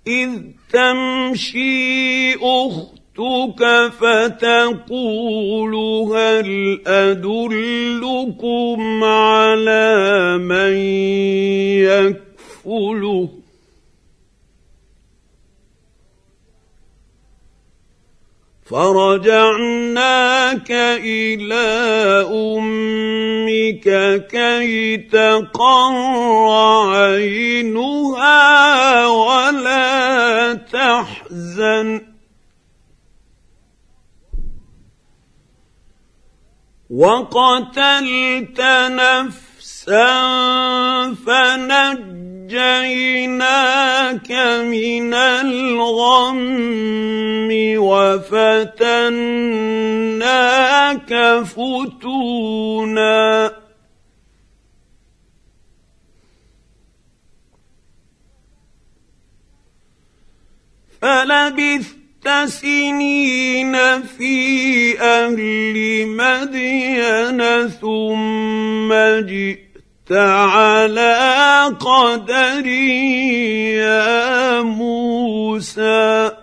إذ تمشي أختك فتقول هل أدلكم على من يكفله فرجعناك إلى أمك كي تقر عينها ولا تحزن وقتلت نفسا فنجيناك من الغم وفتناك فتونا فلبثت سنين في أهل مدين ثم جئت على قدر يا موسى